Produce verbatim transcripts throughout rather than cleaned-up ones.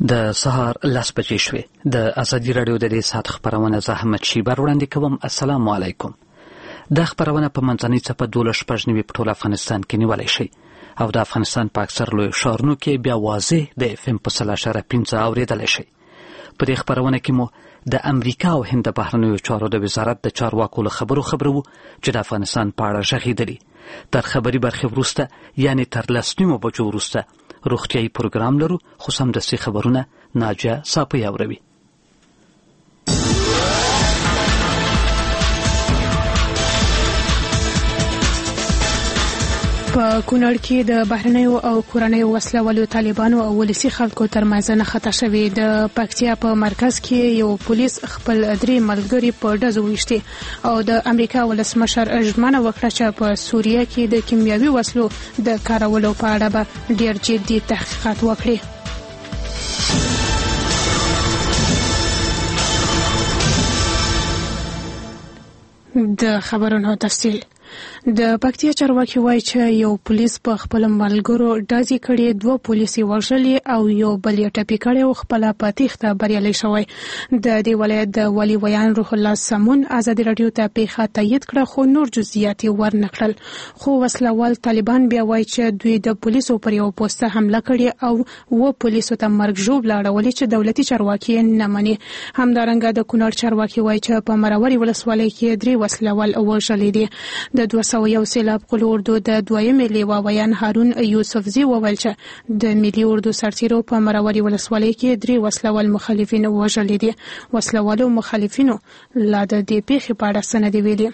د سهار لس بجې شوې. د ازادي رادیو د دې ساعت خبرونه زه احمد شیبر وړاندې کوم. السلام علیکم. د خبرونه په منځنۍ څپه دولس شپږ نوي په ټول افغانستان کې نیولای شي او د افغانستان په اکثر لوی ښارونو کې بیا واضح د اف ام په سل اشاره پنځه اورېدلی شي. په دې خبرونه کې مو د امریکا او هند د بهرنیو چارو د وزارت د چارواکو له خبرو خبرو چې د افغانستان په اړه غږېدلي. تر خبري برخې وروسته یعنې تر لس نیمو بجو وروسته روغتیایي پروګرام لرو، خو سمدستي خبرونه ناجیه ساپۍ اوروي. په کونړ کې د بهرنیو او کورنیو وسله والو طالبانو او ولسي خلکو ترمنځ نښته شوې. د پکتیا په مرکز کې یو پولیس خپل درې ملګري په ډزو ویشتي او د امریکا ولسمشر ژمنه وکړه چې په سوریه کې د کیمیاوي وسلو د کارولو په اړه به ډېر جدي تحقیقات وکړي. د خبرونو تفصیل. د پکتیا چارواکي وایي چې یو پولیس په خپل ملګرو ډزې کړي، دوه پولیس یې وژلي او یو بل یې ټپي کړی او خپله په تېښته بریالی شوی. د دې ولایت د والي ویان روح الله سمون ازادي راډیو ته پیښه تایید کړه، خو نور جزئیات یې ورنه کړل. خو وسلوال طالبان بیا وایي چې دوی د پولیسو پر یو پوسته حمله کړې او اووه پولیسو ته مرګ ژوبله اړولې چې دولتي چارواکي نه مني. همدارنګه د کونړ چارواکي وایي چې په مروري ولسوالۍ کې درې وسلوال وژلي دي. د دوه سوه یو سیلاب قلو اردو د دویمې لیوا ویان هارون یوسفزي وویل چې د ملي اردو سرتیرو په مروري ولسوالۍ کې درې وسلوال مخالفین وژلي دي. وسلوالو مخالفینو لا د دې پیښې په اړه څه نه دي ویلي.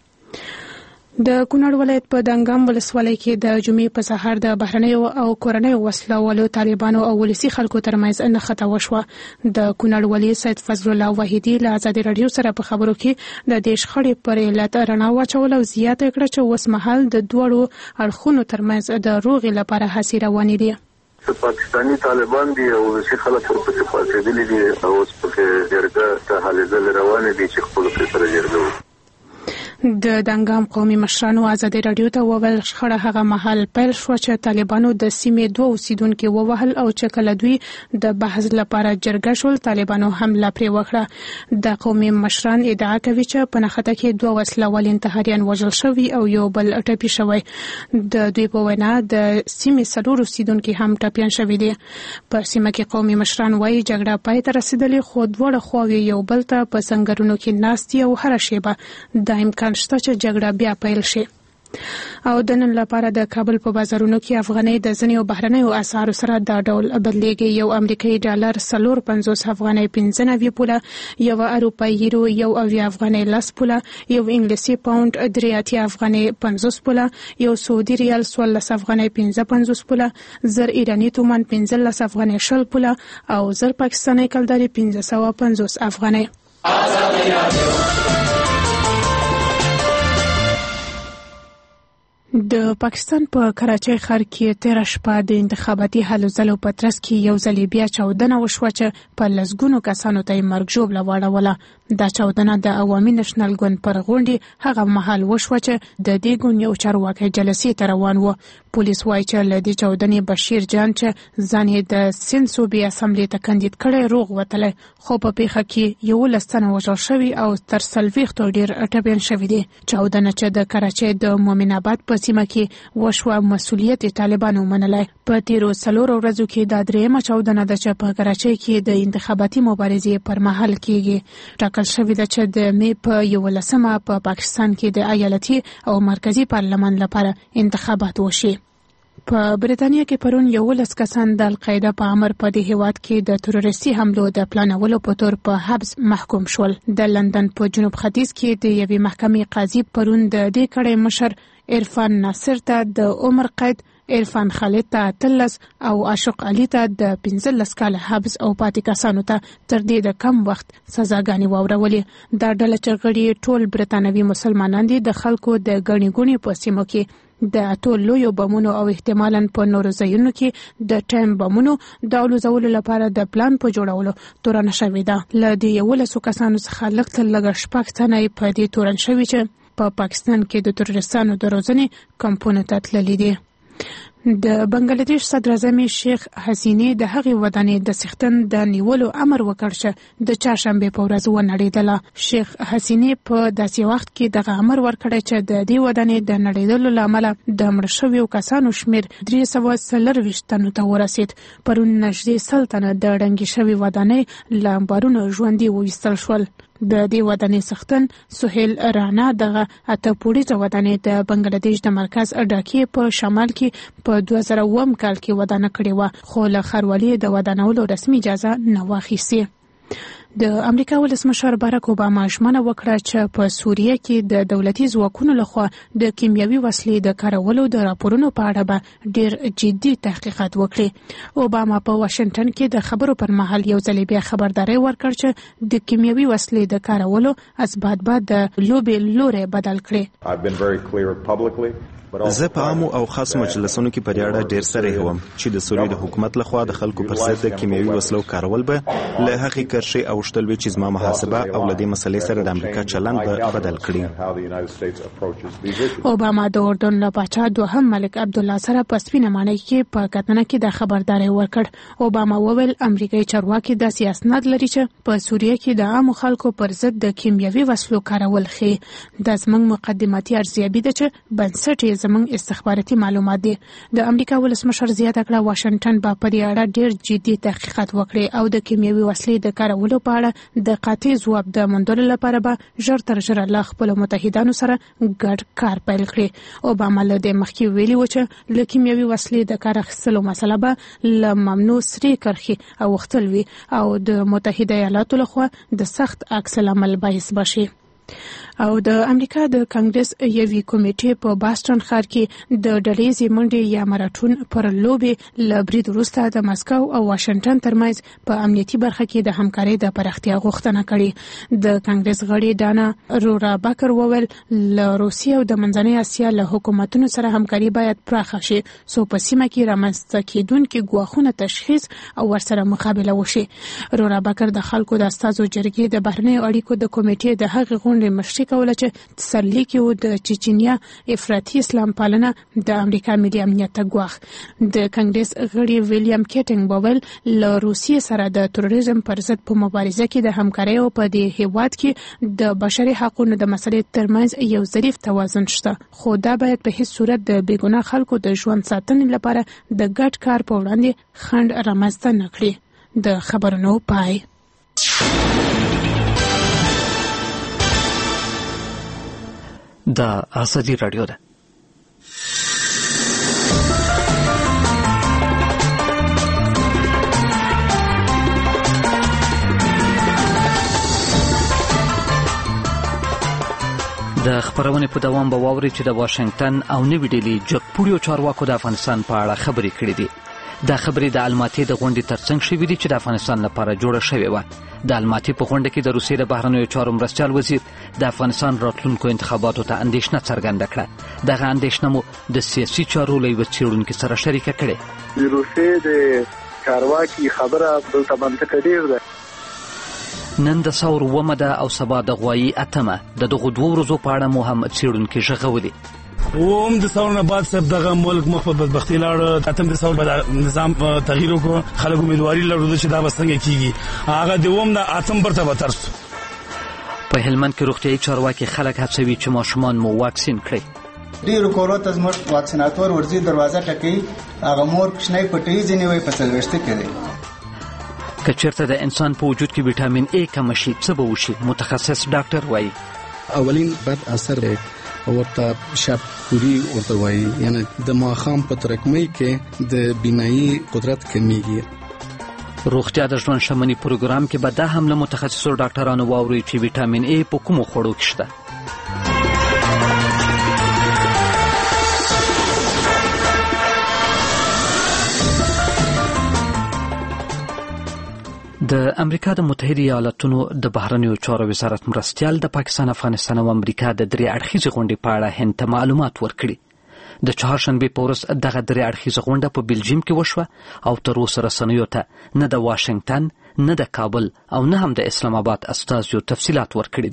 د کونړ ولایت په دنګام ولسوالۍ کې د جمعې په سهار د بهرنیو او کورنیو وسله والو طالبانو او ولسي خلکو ترمنځ نښته وشوه. د کونړ والي سید فضل الله وحیدي له ازادي راډیو سره په خبرو کې د دې شخړې پر علت رڼا واچوله او زیاته کړه چې اوس مهال د دواړو اړخونو ترمنځ د روغې لپاره هڅې روانې دي. پاکستانی طالبان دي او ولسي خلک ورپسې پاڅېدلي دي او اوس پکې جرګه ته هلېدل روانې دي چې خپلو کې سره جرګه. د دنګام قومي مشرانو ازادي راډیو ته وویل شخړه هغه مهال پیل شوه چې طالبانو د سیمې دوه اوسیدونکي ووهل او چې کله دوی د بحث لپاره جرګه شول طالبانو حمله پرې وکړه. د قومي مشران ادعا کوي چې په نښته کې دوه وسلوال انتحاریان وژل شوي او یو بل ټپي شوی. د دوی په وینا د سیمې څلور اوسیدونکي هم ټپیان شوي دي. په سیمه کې قومي مشران وایي جګړه پای ته رسېدلې، خو دواړه خواوې یو بل ته په سنګرونو کې ناست دي او هره شیبه د امکان شته چې جګړه بیا پیل شي. او د نن لپاره د کابل په بازارونو کې افغانۍ د ځینو بهرنیو اسعارو سره دا ډول بدلیږي. یو امریکایي ډالر څلور پنځوس افغانۍ پنځه نوي پوله، یو اروپایي یورو یو اویا افغانۍ لس پوله، یو انګلیسي پاونډ درې اتیا افغانۍ پنځوس پوله، یو سعودي ریال څوارلس افغانۍ پنځه پنځوس پوله، زر ایراني تومان پنځلس افغانۍ شل پوله او زر پاکستاني کلداري پنځه سوه پنځوس افغانۍ. د پاکستان په کراچۍ ښار کې تېره شپه د انتخاباتي هلو ځلو په ترڅ کې یو ځلې بیا چاودنه وشوه چې په لسګونو کسانو ته یې مرګ ژوبله واړوله. دا چاودنه د عوامي نشنل ګوند پر غونډې هغه مهال وشوه چې د دې ګوند یو چارواکی جلسې ته روان و. پولیس وایي چې له دې چاودنې بشیر جان چې ځان یې د سند صوبې اسمبلې ته کاندید کړی روغ وتلی، خو په پیښه کې یولس تنه وژل شوي او تر څلوېښتو ډېر ټپیان شوي دي. چاودنه چې د کراچۍ د مومن آباد په سیمه کې وشوه مسؤلیت طالبانو منلی. په تیرو څلورو ورځو کې دا درېیمه چاودنه ده چې په کراچۍ کې د انتخاباتي مبارزې پر مهال کېږي. ټاکل شوې ده چې د مې په یولسمه په پاکستان کې د ایالتي او مرکزي پارلمان لپاره انتخابات وشي. په بریتانیا کې پرون یولس کسان د القاعده په امر په دې هیواد کې د تروریستي حملو د پلانولو په تور په حبس محکوم شول. د لندن په جنوب ختیځ کې د یوې محکمې قاضي پرون د دې کړۍ مشر عرفان ناصر ته د عمر قید، عرفان خالد ته اتلس او عاشق علي ته د پنځلس کاله حبس او پاتې کسانو ته تر دې د کم وخت سزاګانې واورولې. دا ډله چې غړي ټول برتانوي مسلمانان دي د خلکو د ګڼې ګوڼې په سیمو کې د اتو لویو بمونو او احتمالاً په نورو ځایونو کې د ټایم بمونو د الوزولو لپاره د پلان په جوړولو تورن شوې ده. له دې یولسو کسانو څخه لږ تر لږه شپږ تنه په دې تورن شوي چې په پاکستان کې د تروریستانو د روزنې کمپونو ته تللي دي. د بنگلاديش صدر اعظم شیخ حسینه د هغې ودانۍ د څښتن د نیولو امر وکړ چې د چهارشنبه په ورځ ونړېدله. شیخ حسینه په داسې وخت کې دغه امر ورکړی چې د دې ودانۍ د نړېدلو له امله د مړه شویو کسانو شمېر درې سوه څلرویشت تنو ته ورسېد. پرون نږدې سل تنه د ړنګې شوې ودانۍ له امبارونو ژوندي وویستل شول. د دې ودانۍ څښتن سهیل رانا دغه اته پوړیزه ودانۍ د بنگلاديش د مرکز ډاکې په شمال کې په دوه زره اووم کال کې ودانه کړې وه، خو له ښاروالۍ د ودانولو رسمي اجازه نه واخیستې. د امریکا ولسمشر باراک اوباما ژمنه وکړه چې په سوریه کې د دولتي ځواکونو لخوا د کیمیاوي وسلې د کارولو د راپورونو په اړه به ډیر جدي تحقیقات وکړي. اوباما په واشنگټن کې د خبرو پر مهال یو ځل بیا خبرداري ورکړ چې د کیمیاوي وسلې د کارولو اسباب به د لوبې لوري بدل کړي. زه په عامو او خاصو مجلسونو کې په دې اړه ډېر صریح وم چې د سوریې د حکومت لخوا د خلکو پر ضد د کیمیاوي وسلو کارول به له هغې کرښې اوښتل وي چې زما محاسبه او له دې مسلې سره د امریکا چلند به بدل کړي. اوباما د اردن له پاچا دوهم ملک عبدالله سره په سپینه ماڼۍ کې په کتنه کې د خبرداري ورکړ. اوباما وویل امریکایي چارواکي داسې اسناد لري چې په سوریه کې د عامو خلکو پر ضد د کیمیاوي وسلو کارول ښيي. دا زموږ مقدماتي ارزیابي ده چې بنسټ زموږ استخباراتي معلومات دي. د امریکا ولسمشر زیاته کړه واشنگټن به په دې اړه ډیر جدي تحقیقات وکړي او د کیمیاوي وسلې د کارولو په اړه د قاطع ځواب د موندلو لپاره به ژر تر ژره له خپلو متحدانو سره ګډ کار پیل کړي. اوباما له دې مخکې ویلي و چې له کیمیاوي وسلې د کار اخیستلو مسله به له ممنوع سرې کرښې اوښتل وي او د متحده ایالاتو لخوا د سخت عکس العمل باعث بشي. او د امریکا د کانګرس یوې کمیټې په باستون ښار کې د ډلهیزې منډې یا ماراتون پر لوبې له برید وروسته د مسکو او واشنگټن ترمنځ په امنیتي برخه کې د همکارۍ د پراختیا غوښتنه کړې. د کانګرس غړي دانا رورا باکر وویل له روسیې او د منځنۍ اسیا له حکومتونو سره همکاري باید پراخه شي څو په سیمه کې رامنځته کېدونکي ګواښونه تشخیص او ورسره مقابله وشي. رورا باکر د خلکو د استازو جرګې د بهرنیو اړیکو د کمیټې د هغې غونډې مشري کوله چې تسلي کې د چچنیا افراطي اسلام پالنه د امریکا ملي امنیت ته ګواښ. د کانګرس غړي ویلیام کیټنګ وویل له روسیې سره د تروریزم پر ضد په مبارزه کې د همکارۍ او په دې هیواد کې د بشري حقوقو د مسلې ترمنځ یو ظریف توازن شته، خو دا باید په هیڅ صورت د بېګناه خلکو د ژوند ساتنې لپاره د ګډ کار په وړاندې خنډ رامنځته نه کړي. د خبرونو پای. دا ازادي رادیو ده. د خبرونې په دوام به واوري چې د واشنگټن او نوي ډیلي جګپوړیو چارواکو د افغانستان په اړه خبرې کړې دي. دا خبرې د الماتې د غونډې ترڅنګ شوې دي چې د افغانستان لپاره جوړه شوې وه. د الماتې په غونډه کې د روسیې د بهرنیو چارو مرستیال وزیر د افغانستان راتلونکو انتخاباتو ته اندېښنه څرګنده کړه. دغه اندېښنه مو د سیاسي چارو له یوه څېړونکي سره شریکه کړې. د روسیې د چارواکي خبره دلته منطقه ډېر ده. نن د سور اوومه ده او سبا د غوایي اتمه. د دغو دوو ورځو په اړه مو هم څېړونکي غږولي. اوم د ثور نه بعد صاحب دغه ملک مخ په بدبختي لاړ. اتم د ثور په نظام تغییر وکړ، خلک امیدواري لرله چې دا به څنګه کیږي. هغه د اوم د اتم برته به ترسو. په هلمند کې روغتیایي چارواکي خلک هڅوي چې ماشومان مو واکسین کړي. ډیرو کورو ته زموږ واکسیناتور ورځي دروازه ټکوي، هغه مور کوچنی پټۍ ځینې وایي په څلوېښته کې دی. که چېرته د انسان په وجود کې ویټامین ای کمه شي څه به وشي؟ متخصص ډاکټر وایي اولین بد اثر ورته شب پوری ورته وایي، یعنی د ماښام په ترکمۍ کې د بینایي قدرت کمیږي. روغتیا د ژوند شمني پروګرام کې به دا هم له متخصصو ډاکټرانو واوري چې ویټامین ای په کومو خوړو کې شته. د امریکا د متحده ایالاتونو د بهرنیو چارو وزارت مرستیال د پاکستان، افغانستان او امریکا د درې اړخیزې غونډې په اړه هند ته معلومات ورکړي. د چهارشنبې په ورځ دغه درې اړخیزه غونډه په بلجیم کې وشوه او تر اوسه رسنیو ته نه د واشنگټن، نه د کابل او نه هم د اسلام آباد استازیو تفصیلات ورکړي دي.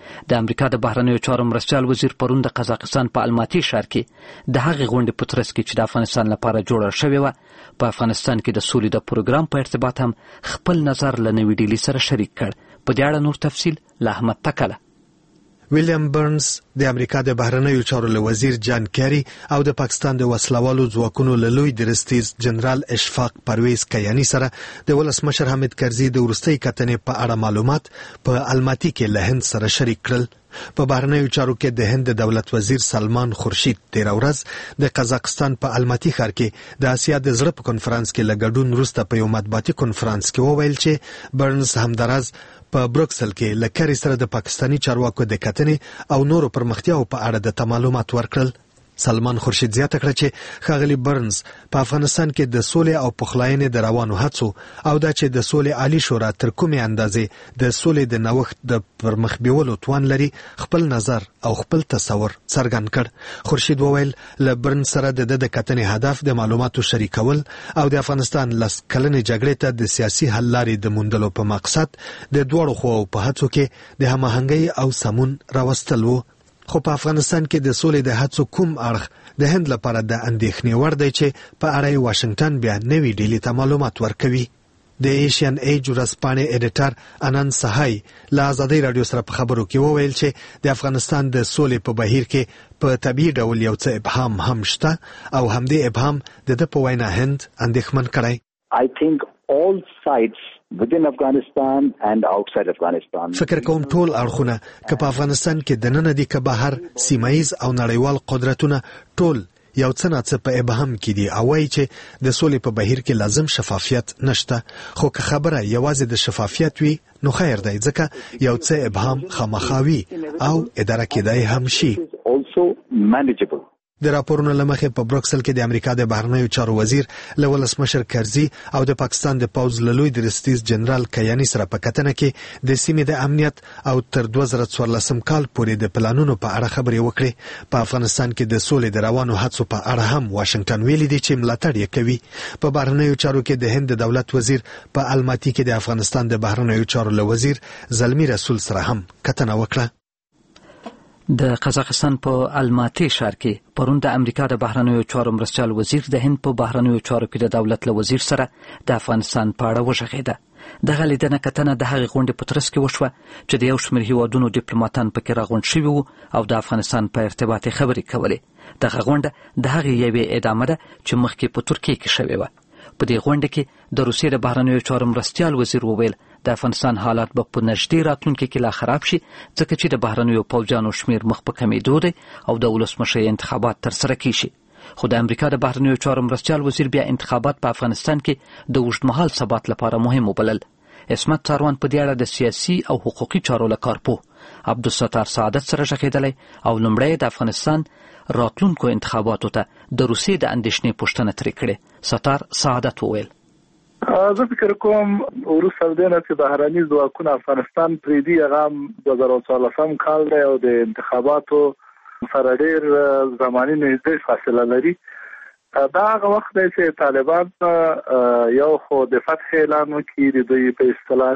د امریکا د بهرنیو چارو مرستیال وزیر پرون د قزاقستان په الماتي ښار کې د هغې غونډې په ترڅ کې چې د افغانستان لپاره جوړه شوې وه په افغانستان کې د سولې د پروګرام په ارتباط هم خپل نظر له نوې ډیلي سره شریک کړ. په دې اړه نور تفصیل له احمد تکله. ویلیام برنز د امریکا د بهرنیو چارو له وزیر جان کیری او د پاکستان د وسلوالو ځواکونو له لوی درستیز جنرال اشفاق پرویز کیانی سره د ولسمشر حامد کرزي د وروستۍ کتنې په اړه معلومات په الماتي کې له هند سره شریک کړل. په بهرنیو چارو کې د هند د دولت وزیر سلمان خورشید تیر ورځ د قزاقستان په الماتي ښار کې د آسیا د زړه په کنفرانس کې له ګډون وروسته په یو مطبوعاتي کنفرانس کې وویل چې برنز همداراز په بروکسل کې له کری سره د پاکستانی چارواکو د کتنې او نورو پرمختیاو په اړه د معلومات ورکړل. سلمان خورشید زیاته کړه چې ښاغلي برنز په افغانستان کې د سولې او پخلاینې د روانو هڅو او دا چې د سولې عالی شورا تر کومې اندازې د سولې د نوښت د پرمخ بیولو توان لري خپل نظر او خپل تصور څرګند کړ. خورشید وویل له برنز سره د د کتنې هدف د معلوماتو شریکول او د افغانستان لس کلنې جګړې ته د سیاسي حل لارې د موندلو په مقصد د دواړو خواو په هڅو کې د هماهنګۍ او سمون راوستل وو. خو په افغانستان کې د سولې د هڅو کوم اړخ د هند لپاره د اندېښنې وړ دی چې په اړه واشنگټن بیا نوې ډیلي ته معلومات ورکوي. د ایشین ایج ورځپاڼې ایډیټر انان سهای له ازادۍ راډیو سره په خبرو کې وویل چې د افغانستان د سولې په بهیر کې په طبیعي ډول یو څه ابهام هم شته او همدې ابهام د ده په وینا هند اندېښمن کړی. I think all sides within Afghanistan and outside Afghanistan. فکر کوم ټول اړخونه که په افغانستان کې د نن دي که بهر سیمایز او نړیوال قدرتونه ټول یو څه نه په ابهام کې دي او وايي چې د سولې په بهیر کې لازم شفافیت نشته. خو که خبره یوازې د شفافیت وي نو خیر دی ځکه یو څه ابهام خامخاوي او اداره کېدای هم شي. Also manageable. د راپورونو لمخې په بروکسل کې د امریکا د بهرنیو چارو وزیر له ولسمشر کرزي او د پاکستان د پوځ له لوی درستیز جنرال کیانی سره په کتنه کې د سیمې د امنیت او تر دوه زره څوارلسم کال پورې د پلانونو په اړه خبرې وکړې. په افغانستان کې د سولې د روانو هڅو په اړه هم واشنگټن ویلي دی چې ملاتړ یې کوي. په بهرنیو چارو کې د هند د دولت وزیر په الماتي کې د افغانستان د بهرنیو چارو له وزیر زلمی رسول سره هم کتنه وکړه. د قزاقستان په الماتي ښار کې پرون د امریکا د بهرنیو چارو مرستیال وزیر د هند په بهرنیو چارو کې د دولت له وزیر سره د افغانستان په اړه وغږېده. دغه لیدنه کتنه د هغې غونډې په ترڅ کې وشوه چې د یو شمېر هیوادونو ډیپلوماتان پکې راغونډ شوي وو او د افغانستان په ارتباط یې خبرې کولې. دغه غونډه د هغې یوې ادامه ده چې مخکې په ترکیې کې شوې وه. په دې غونډه کې د روسیې د بهرنیو چارو مرستیال وزیر وویل د افغانستان حالات به په نږدې راتلونکي کې لا خراب شي ځکه چې د بهرنیو پوځیانو شمېر مخ په کمېدو دی او د ولسمشر انتخابات ترسره کیږي. خو د امریکا د بهرنیو چارو مرستیال وزیر بیا انتخابات په افغانستان کې د اوږدمهال ثبات لپاره مهم وبلل. عصمت څاروان په دې اړه د سیاسي او حقوقي چارو له کارپوه عبدالستار سعادت سره غږېدلی او لومړی د افغانستان راتلونکو انتخاباتو ته د روسیې د اندېښنې پوښتنه ترې کړې. ستار سعادت وویل زه فکر کوم وروسته د دې نه چې بهرني ځواکونه افغانستان پرېږدي هغه دوه زره څوارلسم کال دی او د انتخاباتو سره ډېر زماني نږدې فاصله لري. دا هغه وخت دی چې طالبان یو خو د فتح اعلان وکړي د دوی په اصطلاح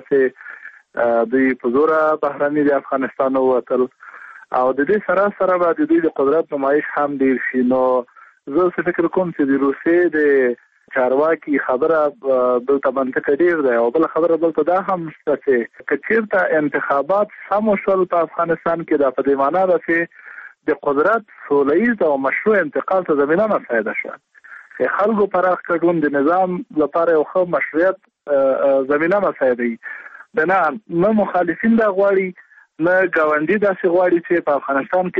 چې دوی په زوره بهرني د افغانستان ووتل او د دې سره سره به د دوی د قدرت نمایش هم ډېر شي. نو زه فکر کوم چې د روسیې د چارواکي خبره دلته منطقه ډېر دی او بل خبره دلته دا هم شته چې که چېرته انتخابات سم وشول په افغانستان کې دا په دې معنا ده چې د قدرت سوله ییز او مشروع انتقال ته زمینه مساعده شوه. خلکو پراخ ګډون د نظام لپاره یو ښه مشروعیت زمینه مساعدوي. د نه نه مخالفین دا غواړي نه ګاونډي داسې غواړي چې په افغانستان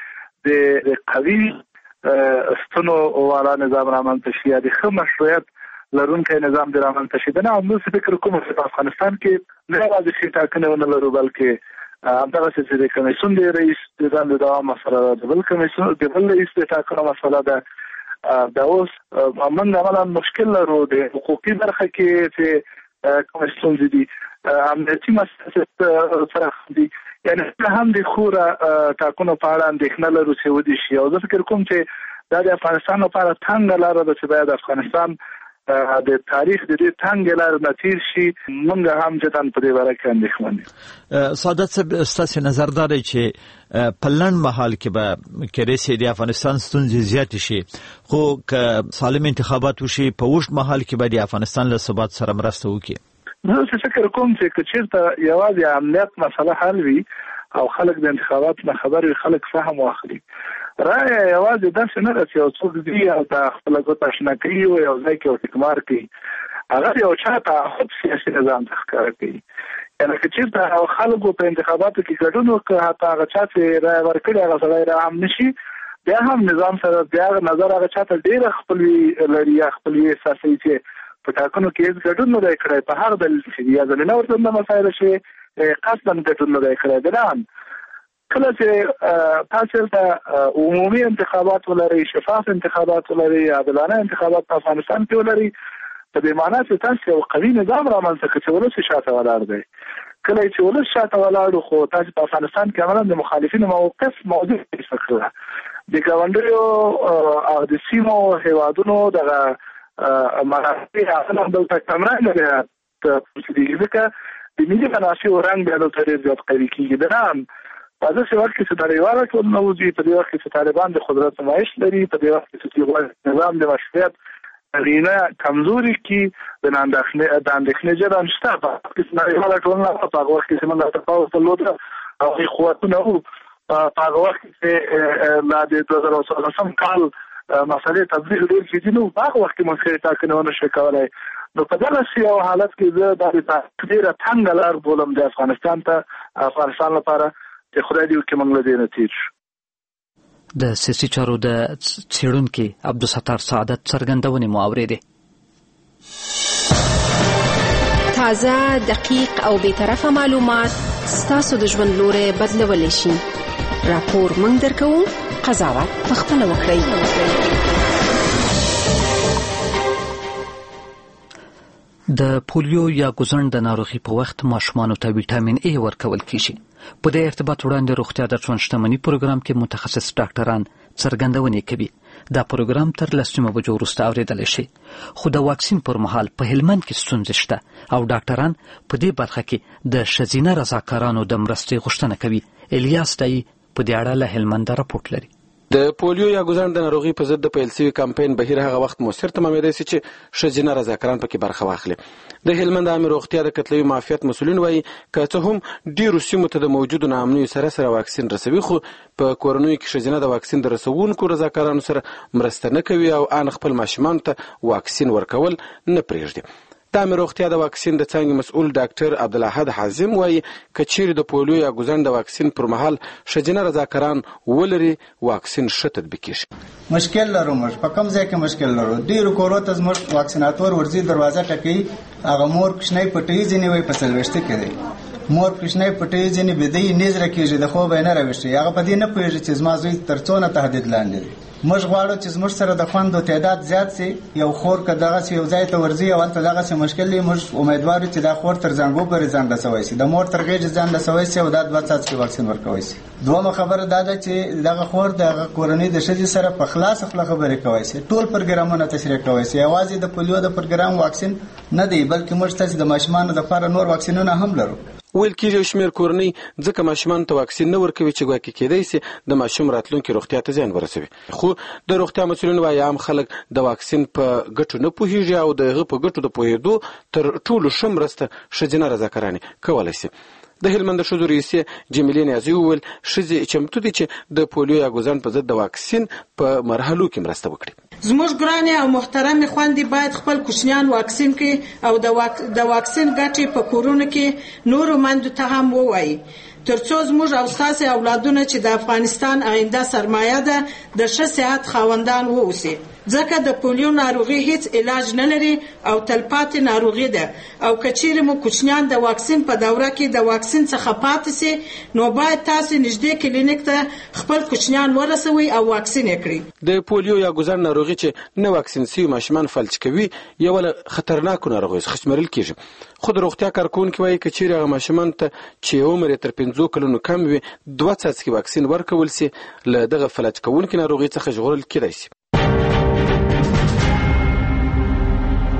کې د قوي ستونو والا نظام رامنځته شي یا د ښه مشروعیت لرونکی نظام د رامنځته شي. د نه همداسې فکر کوم چې په افغانستان کې نه یوازې ښې ټاکنې ونه لرو بلکې همدغسې چې د کمیسیون د رئیس د دندې دوام مسله ده، د بل کمیسیون د بل رئیس د ټاکنو مسله ده. دا اوس موږ عملا مشکل لرو د حقوقي برخه کې چې کوم ستونزې دي، امنیتي مسایل سره دي، یعنی هم د خوره ټاکنو په اړه اندېښنه لرو چې ودی شي. او زه فکر کوم چې دا د افغانستان لپاره تنګه لاره ده چې باید افغانستان د تاریخ د دې تنګ لار نتیر شي موږ هم ځان په دې باره کې اندېښمن یو. سعادت صاحب ستاسو نظر دا دی چې په لنډ مهال کې به کېدای شي د افغانستان ستونزې زیاتې شي خو که سالم انتخابات وشي په اوږد مهال کې به د افغانستان له ثبات سره مرسته وکړي. زه فکر کوم چې که چېرته یوازې امنیت مسله حل وي او خلک د انتخاباتو نه خبر وي خلک فهم واخلي رایه یوازې داسې نه ده چې یو څوک دی او د خپله ګوته اشنا کوي او یو ځای کې ورټکمار کوي هغه یو چا تعهد سیاسي نظام ته ښکاره کوي. یعنې که چېرته خلکو په انتخاباتو کې ګډون وکړي حتی هغه چا چې رایه ورکړي هغه سړی را هم نه شي بیا هم نظام سره بیا نظر هغه چا ته ډېره خپلوي لري یا خپلوي احساسوي چې په ټاکنو کې هېڅ ګډون نه دی کړی په هغه دلیل چې یا زمینه ورته نه مسایله شوې قصدا ګډون نه دی کړی بنان کله چې تاسو ته عمومي انتخابات ولري شفاف انتخابات ولري عادلانه انتخابات په افغانستان کې ولري په دې معنی چې تاسو یو قوي نظام رامنځته کړئ چې ولس شاته ولاړ دی. کله چې ولس شاته ولاړ خو تاسو په افغانستان کې عملاً د مخالفینو موقف موجود څه د ګاونډیو او د سیمو هیوادونو دغه مناسبه اصلا دلته کمران لري چې دغه د ملي مناسبو رنګ به دلته ډېر زیات قوي کیږي. درام په داسې وخت کې چې نړیواله ټولنه وځي په دې وخت کې چې طالبان د قدرت نمایش لري په دې وخت کې چې نظام د مشروعیت اړینه کمزوري کې د اندېښنې د اندېښنې جرم شته په کې نړیواله ټولنه په هغه وخت کې چې موږ تاسو ته لوده او قوتونه وو په هغه وخت کې لا د دوه زره څلورم کال مسلې تبلیغ ډېر جدي نو په هغه وخت کې موږ ټاکنه ونه شو کولای. نو په دغه یو حالت کې زه د ډېره تنګ لار بولم د افغانستان ته افغانستان لپاره چې خدای دې وکړي موږ له دې نتیج شو. د سیاسي چارو د څېړونکي عبدالستار سعادت څرګندونې مو اورېدې. تازه دقیق او بېطرفه معلومات ستاسو د ژوند لوری بدلولی شي. راپور موږ درکوو قضاوت پخپله وکړئ. د پولیو یا ګوزڼ د ناروغي په وخت ماشومانو ته ویټامین ای ورکول کیږي. په دې ارتباط وړاندې روغتیا د ژوند شتمنۍ پروګرام کې متخصص ډاکټران څرګندونې کوي. دا پروګرام تر لسمه بجو وروسته اورېدلی شي. خو د واکسین پر مهال په هلمند کې ستونزې شته او ډاکټران په دې برخه کې د ښځینه رضاکارانو د مرستې غوښتنه کوي. الیاس دای په دې اړه له هلمند راپورټ لري. د پولیو یا ګوزڼ د ناروغي په ضد د پیل شوي کمپاین بهیر هغه وخت موثر تمامېدی سي چې ښځینه رضاکاران پکې برخه واخلي. د هلمند عامې روغتیا د کتلوي معافیت مسؤلین وایي که څه هم ډېرو سیمو ته د موجودو ناامنیو سره سره واکسین رسوي خو په کورنیو کې ښځینه د واکسین د رسوونکو رضاکارانو سره مرسته نه کوي او ان خپل ماشومانو ته واکسین ورکول نه پرېږدي. د عامې روغتیا د واکسین د څانګې مسؤل ډاکټر عبدالاحد حازم وایي که چیرې د پولیو یا ګوزڼ د واکسین پر مهال ښځینه رضاکاران ولري واکسین ښه تطبیق شي. مشکل لرو موږ په کوم ځای کې مشکل لرو ډېرو کورو ته زموږ واکسیناتور ورځي دروازه ټکوي هغه مور کوچنی پټۍ ځینې وایي په څلوېښته کې دی مور کوچنی پټۍ ځینې بېدۍ نیز راکېږي د خوبه یې نه راویښتي هغه په دې نه پوهېږي چې زما زوی تر څونه تهدید لاندې دی. موږ غواړو چې زموږ سره د خوندو تعداد زیات سي یو خور که دغسې یو ځای ته ورځي او هلته دغسې مشکل دی موږ امید وارو چې دا خور تر زنګو پورې ځان رسوی سي د مور تر غېږې ځان رسوی سي او دا دوه څاڅکي واکسین ورکوی سي. دومه خبره دا ده چې دغه خور د هغه کورنۍ د ښځې سره په خلاصه خوله خبرې کوی سي ټول پروګرامونه تشریح کوی سي یوازې د پولیو د پروګرام واکسین نه دی بلکې موږ ستاسې د ماشومانو دپاره نور واکسینونه هم لرو. ویل کېږي یو شمېر کورنۍ ځکه ماشومانو ته واکسین نه ورکوي چې ګواکې کېدی سي د ماشوم راتلونکي روغتیا ته زیان ورسوي. خو د روغتیا مسؤلین وایي عام خلک د واکسین په ګټو نه پوهېږي او د هغه په ګټو د پوهېدو تر ټولو ښه مرسته ښځینه رضاکارانې کولی سي. د هلمند د ښځو رئیسې جمیلې نیازي وویل ښځې چمتو دي چې د پولیو یا ګوزڼ په ضد د واکسین په مرحلو کې مرسته وکړي. زموږ ګرانې او محترمې خویندې باید خپل کوچنیان واکسین کړي او د واک د واکسین ګټې په کورونو کې نورو میندو ته هم ووایي ترڅو زموږ او ستاسې اولادونه چې د افغانستان آینده سرمایه ده د ښه صحت خاوندان واوسي ځکه د پولیو ناروغي هیڅ علاج نه لري او تلپاتې ناروغي ده او که چیرې مو کوچنیان د واکسین په دوره کې د واکسین څخه پاتې سي نو باید تاسې نږدې کلینیک ته خپل کوچنیان ورسوئ او واکسین یې کړئ. د پولیو یا ګوزڼ ناروغي چې نه واکسین سوي ماشومان فلج کوي یوه له خطرناکو ناروغیو څخه شمېرل کېږي. خو د روغتیا کارکوونکي وایي که چیرې هغه ماشومانو ته چې عمر یې تر پنځو کلونو کم وي دوه څاڅکي واکسین ورکول سي له دغه فلج کوونکي ناروغۍ څخه ژغورل کېدای سي.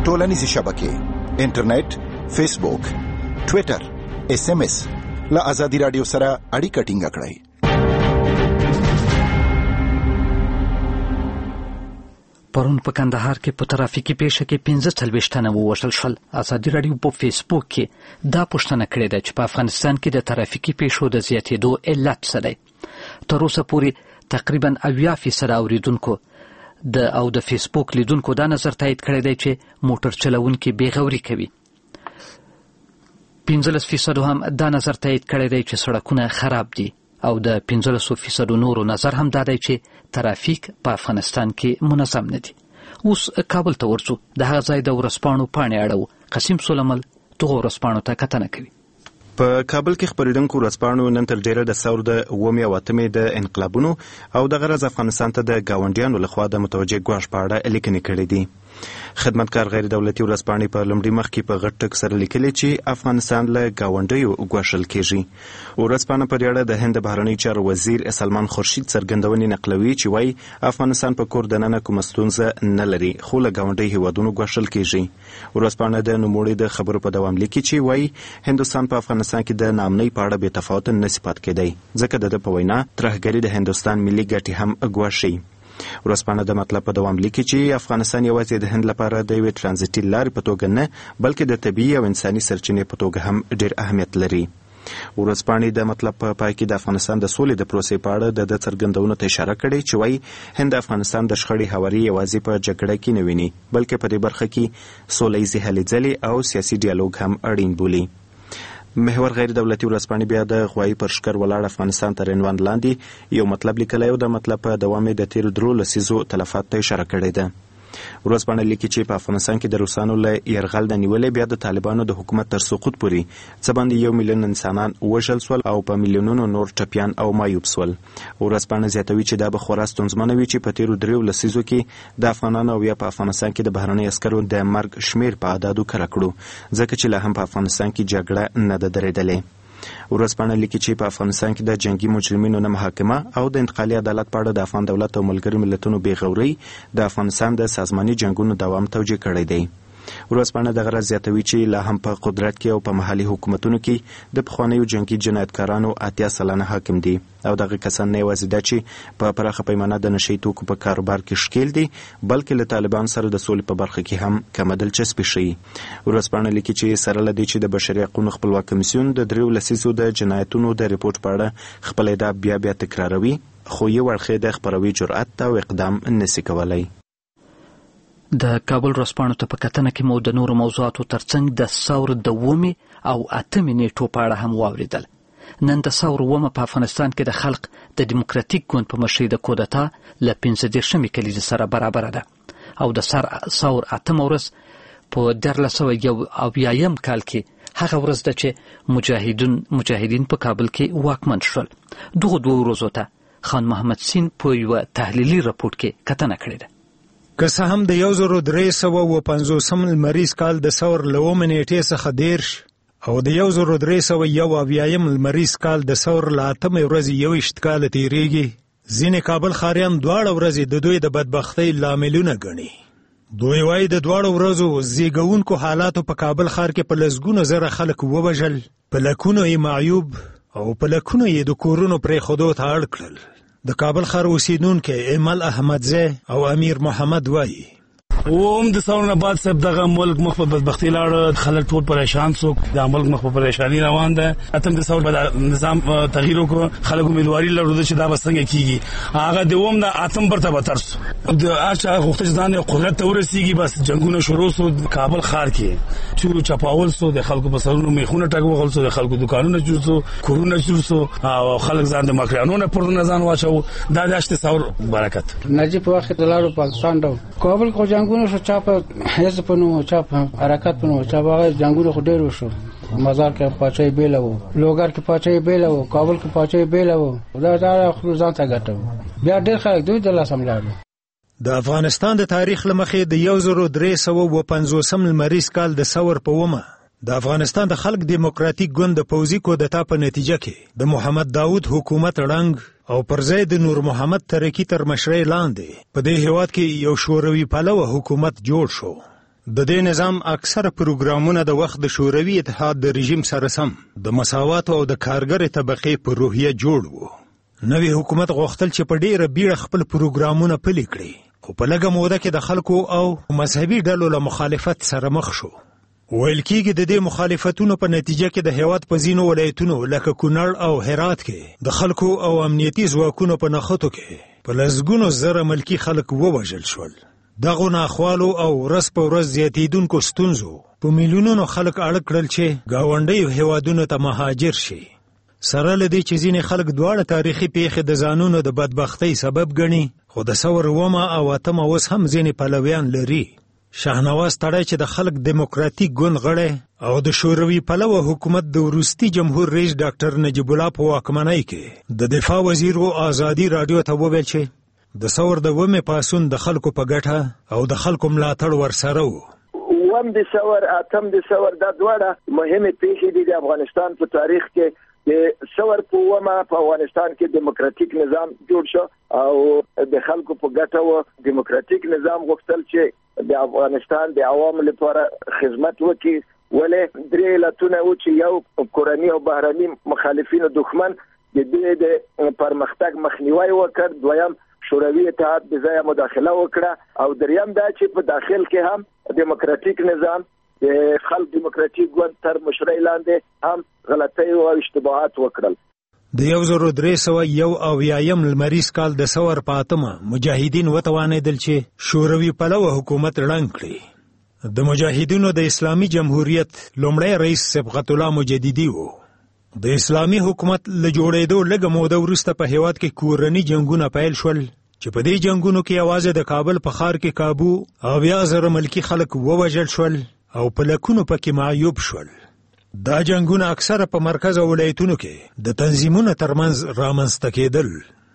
ټولنیزې شبکې، انټرنیټ، فیسبوک، ټویټر، اس ام اس له ازادي رادیو سره اړیکه ټینګه کړئ. پرون په کندهار کې په ترافیکي پیښه کې پنځه څلوېښت تنه ووژل شول. ازادي رادیو په فیسبوک کې دا پوښتنه کړې ده چې په افغانستان کې د ترافیکي پیښو د زیاتېدو علت څه دی. تر اوسه پورې تقریبا اویا فیصده اوریدونکو د او د فیسبوک لیدونکو دا نظر تایید کړی دی چې موټر چلوونکي بېغوري کوي. پنځلس فیصدو هم دا نظر تایید کړی دی چې سړکونه خراب دي او د پنځلسو فیصدو نورو نظر هم دا دی چې ترافیک په افغانستان کې منظم نه دي. اوس کابل ته ورځو. د هغه ځای د ورځپاڼو پاڼې اړوو. قسیم سلیمل دغو ورځپاڼو ته کتنه کوي. په کابل کې خبرېدونکو ورځپاڼو نن تر ډیره د ثور د اوومې او اتمې د انقلابونو او د غرض افغانستان ته د ګاونډیانو لخوا د متوجه ګواښ په اړه لیکنې کړې دي. خدمتکار غیر دولتي ورځپاڼې په لومړي مخ کې په غټ ټک سره لیکلي چې افغانستان له ګاونډیو ګواښل کېږي. ورځپاڼه په دې اړه د هند بهرنی چارو وزیر سلمان خورشید څرګندونې نقلوي چې وایي افغانستان په کور دننه کومه ستونزه نه لري خو له ګاونډي هیوادونو ګواښل کېږي. ورځپاڼه د نوموړي د خبرو په دوام لیکي چې وایي هندوستان په افغانستان کې د نامنۍ په اړه بې تفاوت نه سي پاتې کېدی ځکه د ده په وینا ترهګري د هندوستان ملي ګټې هم ګواښي. ورځپاڼه د مطلب په دوام لیکي چې افغانستان یوازې د هند لپاره د یوې ترانزیټي لارې په توګه نه بلکې د طبیعي او انساني سرچینې په توګه هم ډېر اهمیت لري. ورځپاڼې د مطلب په پای کې د افغانستان د سولې د پروسې په اړه د څرګندونو ته اشاره کړې چې وایي هند افغانستان د شخړې هواري یوازې په جګړه کې نه ویني بلکې په دې برخه کې سوله ییزې هلې ځلې او سیاسي ډیالوګ هم اړین بولي. محور غیر دولتي ورځپاڼې بیا د غوایي پر ښکر ولاړ افغانستان تر عنوان لاندې یو مطلب لیکلی او د مطلب په دوام یې د تیرو درو لسیزو تلفات ته اشاره کړې ده. ورځپاڼه لیکي چې په افغانستان کې د روسانو له یرغل د نیولې بیا د طالبانو د حکومت تر سقوط پورې څه باندې یو میلیون انسانان وژل سول او په میلیونونو نور ټپیان او معیوب سول. ورځپاڼه زیاتوي چې دا به خورا ستونزمنه وي چې په تیرو دریو لسیزو کې د افغانانو او یا په افغانستان کې د بهرنۍ عسکرو د مرګ شمیر په اعدادو کره کړو ځکه چې لا هم په افغانستان کې جګړه نه ده درېدلې. ورځپاڼه لیکي چې په افغانستان کې د جنگي مجرمینو نه محاکمه او د انتقالي عدالت په اړه د افغان دولت او ملګرو ملتونو بېغورۍ د افغانستان د سازماني جنګونو دوام توجیه کړی دی. ورځپاڼه د غرض زیاتوي چې لا هم په قدرت کې او په محلي حکومتونو کې د پخوانیو جنگي جنایتکارانو اتیا سلنه حاکم دي او دغه کسان نه یوازې ده چې په پراخه پیمانه د نشي توکو په کاروبار کې ښکیل دي بلکې له طالبان سره د سولې په برخه کې هم کمه دلچسپي ښیي. ورځپاڼه لیکي چې سره له دې چې د بشري حقوقو خپلواک کمیسیون د دریو لسیزو د جنایتونو د ریپورت په اړه خپل ادعا بیا بیا تکراروي خو یو اړخې د خپروي جرأت او اقدام نشي کولای. د کابل ورځپاڼو ته په کتنه کې مو د نورو موضوعاتو ترڅنګ د ثور د اوومې او اتمې نیټو په اړه هم واورېدل. نن د ثور اوومه په افغانستان کې د خلق د دیموکراتیک ګوند په مشرۍ د کودتا له پنځه دېرشمې کلیزې سره برابره ده او د ثور اتمه ورځ په دیارلس سوه یو اویایم کال کې هغه ورځ ده چې مجاهدین مجاهدین په کابل کې واکمن شول. دغو دوو ورځو ته خان محمد سین په یوه تحلیلي راپورټ کې کتنه کړې ده. که څه هم د یو زرو درې سوه اووه پنځوسم لمریز کال د ثور له اوومې نیټې څخه دېرش او د یو زرو درې سوه یو اویایم لمریز کال د ثور له اتمې ورځې یوویشت کاله تېرېږي، ځینې کابل ښاریان دواړه ورځې د دوی د بدبختۍ لاملونه ګڼي. دوی وایي د دواړو ورځو زیږونکو حالاتو په کابل ښار کې په لسګونو زره خلک ووژل، په لکونو یې معیوب او په لکونو یې د کورونو پرېښودو ته اړ کړل. د کابل ښار اوسیدونکي ایمل احمدزی او امیر محمد وایي اوم د ثور نه بعد صاحب دغه ملک مخ په بدبختي لاړ، خلک ټول پریشان شو، د ملک مخ په پریشانی روان ده. اتم د ثور بعد نظام تغییر وکړ، خلک امیدواري لرله چې دا به څنګه کیږي. هغه د اوم د اتم برته به ترس د اچا غوښتل ځان قدرت ته ورسیږي، بس جنگونه شروع شو کابل ښار کې، چورو چپاول شو، د خلکو په سرونو میخونه ټک وغول شو، د خلکو دکانونه جوړ شو، کورونه جوړ شو او خلک ځان د مکرانو نه پر ځان واچو. دا د اشت ثور برکت نجیب وخت د لارو پاکستان دو کابل کو جنگونه شو، چا په حزب په نوم، چا په حرکت په نوم، چا هغه جنگونه خو ډېر وشو. مزار کې پاچای بیل وو، لوګر کې پاچای بیل وو، کابل کې پاچای بیل وو. دا دا خو ځان ته ګټو. بیا ډېر خلک دوی د لاس املاړو. د افغانستان د تاریخ لمخې د یو زرو درې سوه اووه پنځوسم لمریز کال د ثور په اومه د افغانستان د خلق دیموکراتیک ګوند د پوځي کودتا په نتیجه کې د محمد داود حکومت ړنګ او پر ځای د نور محمد ترکی تر مشرۍ لاندې په دې هیواد کې یو شوروي پلوه حکومت جوړ شو. د دې نظام اکثره پروګرامونه د وخت د شوروي اتحاد د رژیم سره سم د مساوات او د کارګر طبقه په روحیه جوړ وو. نوی حکومت غوښتل چې په ډیره بیړه خپل پروګرامونه پلي کړي، خو په لږه موده کې د خلکو او مذهبي ډلو له مخالفت سره مخ شو. ویل کېږي د دې مخالفتونو په نتیجه کې د هېواد په ځینو ولایتونو لکه کونړ او هرات کې د خلکو او امنیتي ځواکونو په نښتو کې په لسګونو زره ملکي خلک ووژل شول. دغو ناخوالو او ورځ په ورځ زیاتېدونکو ستونزو په میلیونونو خلک اړ کړل چې ګاونډیو هېوادونو ته مهاجر شي. سره له دې چې ځینې خلک دواړه تاریخي پیښې د ځانونو د بدبختۍ سبب ګڼي، خو د ثور اومه او اتمه اوس هم ځینې پلویان لري. شاهنواز تړی چې د خلک دیموکراتیک ګوند غړی او د شوروي پلوه حکومت د وروستي جمهور رئیس ډاکټر نجیب الله په واکمنۍ کې د دفاع وزیر و آزادي راډیو ته وویل چې د ثور د اومې پاڅون د خلکو په ګټه او د خلکو ملاتړ ورسره و. اوم د ثور اتم د ثور دا دواړه مهمې پیښې دي د افغانستان په تاریخ کې. د ثور په اومه په افغانستان کې دیموکراتیک نظام جوړ شو او د خلکو په ګټه و دیموکراتیک نظام غوښتل چې د افغانستان د عوامو لپاره خدمت وکړي، ولې درې علتونه و چې یو کورني او بهرني مخالفینو دښمن د دې د پرمختګ مخنیوي وکړ، دویم شوروي اتحاد د ځای مداخله وکړه او دریم دا چې په داخل کې هم دیموکراتیک نظام د خلک دیموکراتیک ګوند تر مشرۍ لاندې هم غلطۍ او اشتباهات وکړل. د یو زرو درې سوه یو اویایم لمریز کال د ثور په اتمه مجاهدین وتوانېدل چې شوروي پلوه حکومت ړنګ کړي. د مجاهدینو د اسلامي جمهوریت لومړی رئیس صبغت الله مجددي و. د اسلامي حکومت له جوړېدو لږه موده وروسته په هېواد کې کورني جنګونه پیل شول چې په دې جنګونو کې یوازې د کابل په ښار کې کابو اویا زره ملکي خلک ووژل شول او په لکونو پکې معیوب شول. دا جنګونه اکثره په مرکز او ولایتونو کې د تنظیمونو ترمنځ رامنځته کېدل.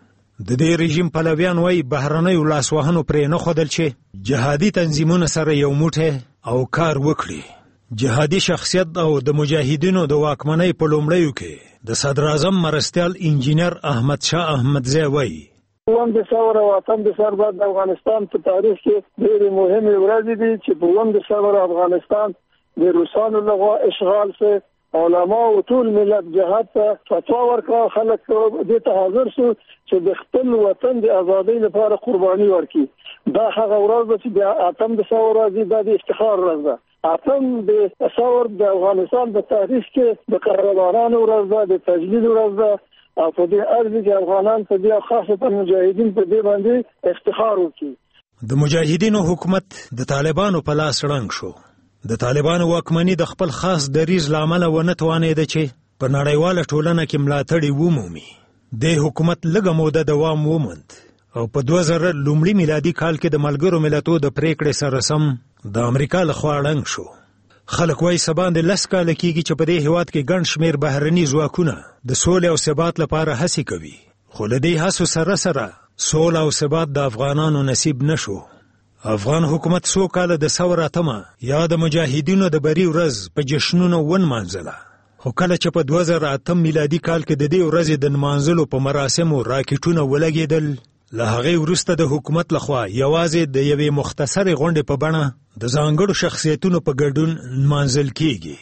د دې رژیم پلویان وایي بهرنیو لاسوهنو پرې نه ښودل چې جهادي تنظیمونه سره یو موټی او کار وکړي. جهادي شخصیت او د مجاهدینو د واکمنۍ په لومړیو کې د صدراعظم مرستیال انجینر احمد شاه احمدزی وایي اوم د ثور او اتم د ثور بعد د افغانستان په تاریخ کې ډېرې مهمې ورځې دي چې په اوم د ثور افغانستان د روسانو لغوا اشغال سه علما او ټول ملت جهاد ته فتوا ورکړه، خلک دې ته حاضر شو چې د خپل وطن د ازادۍ لپاره قرباني ورکړي. دا هغه ورځ ده چې د اتم د ثور ورځ دا د افتخار ورځ ده. اتم د ثور د افغانستان په تاریخ کې د قهرمانانو ورځ ده، د تجدید ورځ ده او په دې ارزي چې افغانان په دې خاصه مجاهدین په دې باندې افتخار وکړي. د مجاهدینو حکومت د طالبانو په لاس ړنګ شو. د طالبانو واکمني د خپل خاص دریځ له امله ونه توانېده چې په نړیواله ټولنه کې ملاتړ ومومي. د حکومت لږه موده دوام وموند او په دوه زره لومړي میلادي کال کې د ملګرو ملتونو د پریکړې سره سم د امریکا لخوا ړنګ شو. خلک وایي سباندې لس کاله کېږي چې په دې هېواد کې ګڼ شمېر بهرني ځواکونه د سولې او ثبات لپاره هڅې کوي، خو له دې هڅو سره سره سوله او ثبات د افغانانو نصیب نشو. افغان حکومت څو کاله د ثور اتمه یا د مجاهدینو د بري ورځ په جشنونو ونمانځله، خو کله چې په دوه زره اتم میلادي کال کې د دې ورځې د نمانځلو په مراسمو راکټونه ولګېدل، له هغې وروسته د حکومت لخوا یوازې د یوې مختصرې غونډې په بڼه د ځانګړو شخصیتونو په ګډون نمانځل کیږي.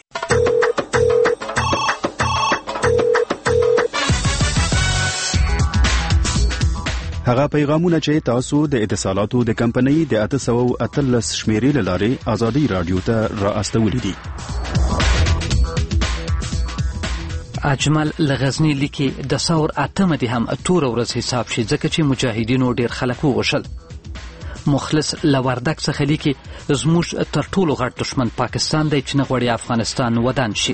هغه پیغامونه چې تاسو د اتصالاتو د کمپنۍ د اته سوه اتلس شمیرې له لارې ازادي راډیو ته را استولي دي. اجمل لغزنی لیکي د ثور اتمه دې هم تور ورځ حساب شي ځکه چې مجاهدینو ډیر خلک ووژل. مخلص لوردک څخه لیکي زموږ تر ټولو غټ دشمن پاکستان دی چې نه غواړي افغانستان ودان شي.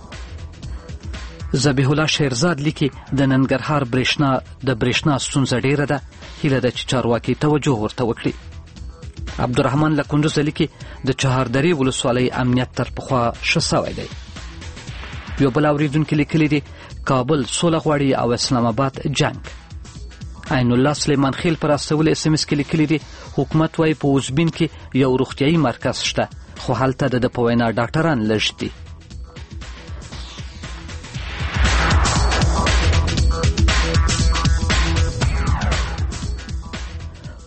ذبیح الله شیرزاد لیکي د ننګرهار برېښنا د برېښنا ستونزه ډیره ده، هیله ده چې چارواکي توجه ورته وکړي. عبدالرحمن له کندوز لیکي د چهاردرې ولسوالۍ امنیت تر پخوا ښه سوی دی. یو بل اوریدونکي لیکلي دي کابل سوله غواړي او اسلام آباد جنگ. عین الله سلیمان خیل پر استول اس ام اس کې لیکلي دي حکومت وايي په اوزبین کې یو روغتيایي مرکز شته خو هلته د په وینا ډاکټران لږ دي.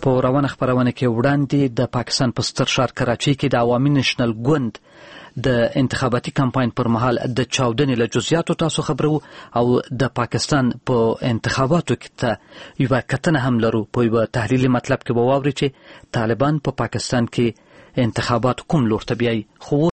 په روانه خبرونه کې وړاندې د پاکستان په ستر ښار کراچۍ کې د عوامي نېشنل ګوند د انتخاباتي کمپاین پر مهال د چاودنې له جزئیاتو تاسو خبرو او د پاکستان په انتخاباتو کې ته یوه کتنه هم لرو. په یوه تحلیلي مطلب کې به واورئ چې طالبان په پاکستان کې انتخابات کوم لور ته بیایي. خو